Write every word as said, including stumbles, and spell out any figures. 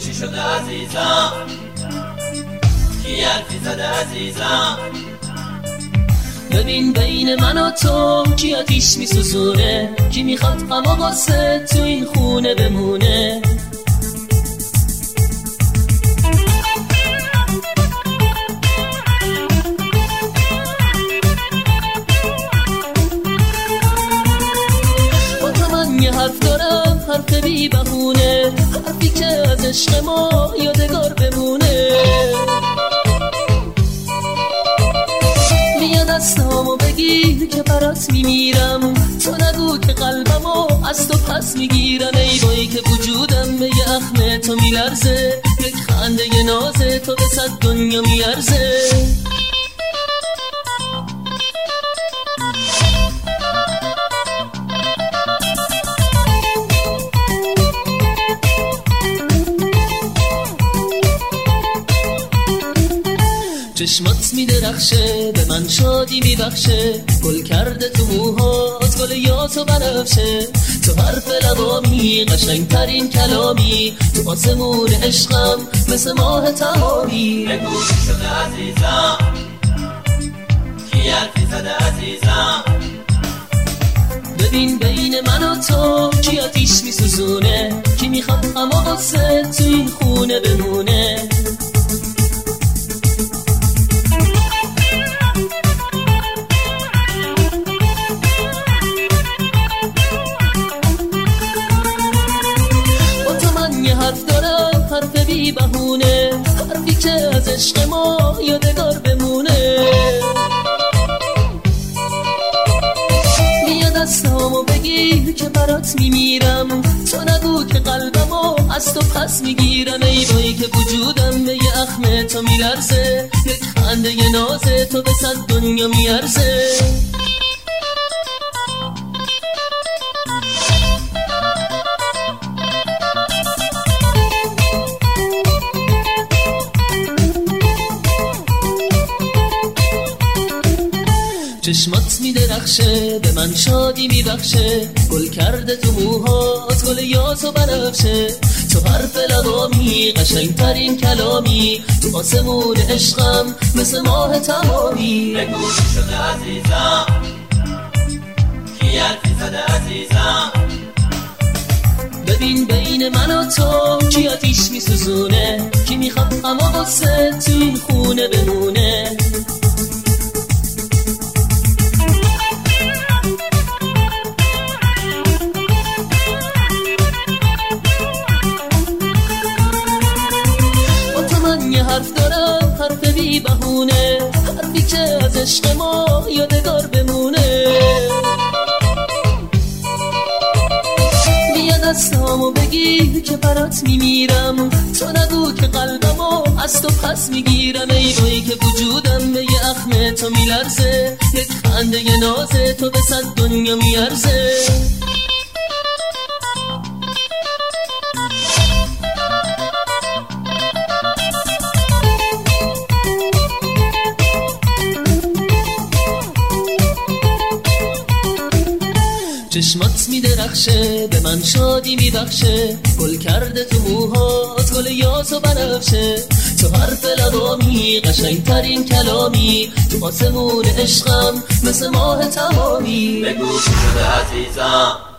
چی شده عزیزم، کی حرفی زده عزیزم. ببین بین من و تو کی آتیش میسوزونه، کی میخواد غم و غصه تو این خونه بمونه. با تو من یه حرف دارم، حرف بی بهونه، حرفی که از عشق ما یادگار بمونه. دستامو بگیر که برات میمیرم، تو نگو که قلبمو از تو پس میگیرم. ای بایی که وجودم به یه اخم تو میلرزه، یک خنده یه نازه تو به صد دنیا میارزه. چشمات میدرخشه به من شادی میبخشه، گل کرده تو موهات گل یاس و بنفشه. تو حرف لبامی قشنگ ترین کلامی، تو آسمون عشقم مثل ماه تمامی. بگو چی شده عزیزم، کی حرفی زده عزیزم. ببین بین من و تو کی آتیش میسوزونه، کی میخواد غم و غصه تو این خونه بمونه. حرف دارم حرف بی بهونه، حرفی که از عشق ما یادگار بمونه. بیا دستامو بگیر که برات میمیرم، تو نگو که قلبمو از تو پس میگیرم. ای بایی که وجودم به یه اخم تو میلرزه، یک خنده یه نازه تو به صد دنیا میارزه. چشمات میدرخشه به من شادی میبخشه، گل کرده تو موهات گل یاس و بنفشه. تو حرف لبامی قشنگ ترین کلامی، تو آسمون عشقم مثل ماه تمامی. بگو چی شده عزیزم، کی حرفی زده عزیزم. ببین بین من و تو کی آتیش میسوزونه، کی میخواد غم و غصه تو این خونه بمونه. یه حرف دارم حرف بی بهونه، حرفی که از عشق ما یادگار بمونه. بیا دستامو بگیر که برات میمیرم، تو نگو که قلبمو از تو پس میگیرم. ای بایی که وجودم به یه اخم تو میلرزه، یک خنده یه نازه تو به صد دنیا میارزه. چشمات میدرخشه به من شادی میبخشه، گل کرده تو موهات گل یاس و بنفشه. تو حرف لبامی قشنگ ترین کلامی، تو آسمون عشقم مثل ماه تمامی. بگو چی شده عزیزم،